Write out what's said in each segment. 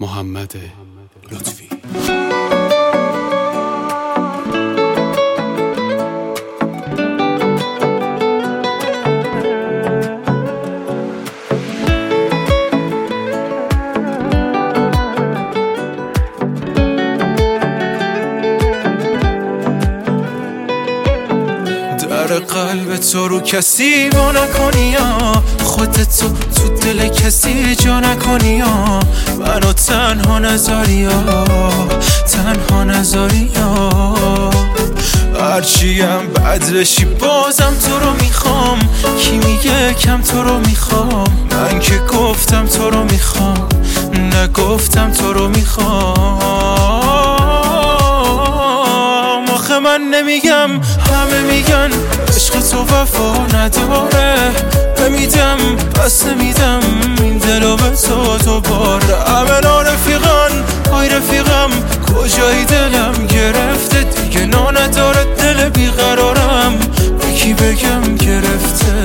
محمد لطفی. در قلب تو رو کسی با نکنی یا خودت تو دل کسی جا نکنی یا منو تنها نذاری یا هرچیم بد بشی بازم تو رو میخوام. کی میگه کم تو رو میخوام؟ من که گفتم تو رو میخوام، نگفتم تو رو میخوام. آخه من نمیگم، همه میگن عشق تو وفا نداره. نمیدم پس نمیدم این دلو به تو باره. اولا رفیقان های رفیقم کجایی دلم گرفته دیگه نداره دل بیقرارم به کی بگم گرفته.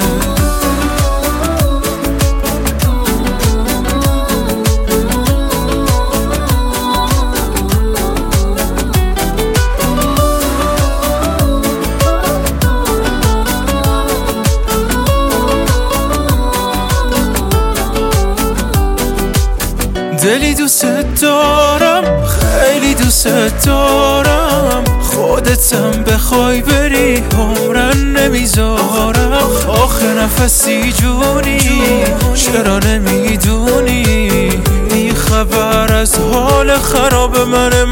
دلی دوست دارم، خیلی دوست دارم. خودتم بخوای بری عمرن نمیذارم. آخه نفسی جونی چرا نمیدونی؟ بی خبر از حال خراب من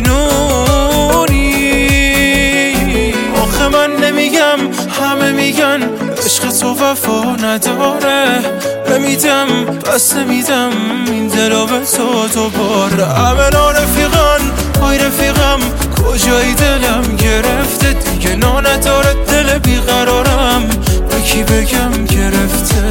مجنونی. آخه من نمیگم، همه میگن عشق تو وفا نداره. نمیدم پس نمیدم این دلو به تو باره. اولا رفیقان های رفیقم کجایی دلم گرفته دیگه نداره دل بیقرارم به کی بگم گرفته.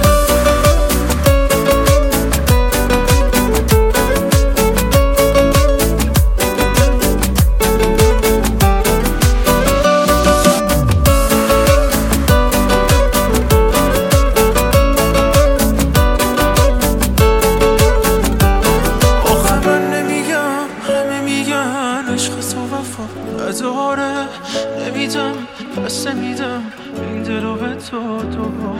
عشق تو وفا نداره. نمیدم پس نمیدم این دلو به تو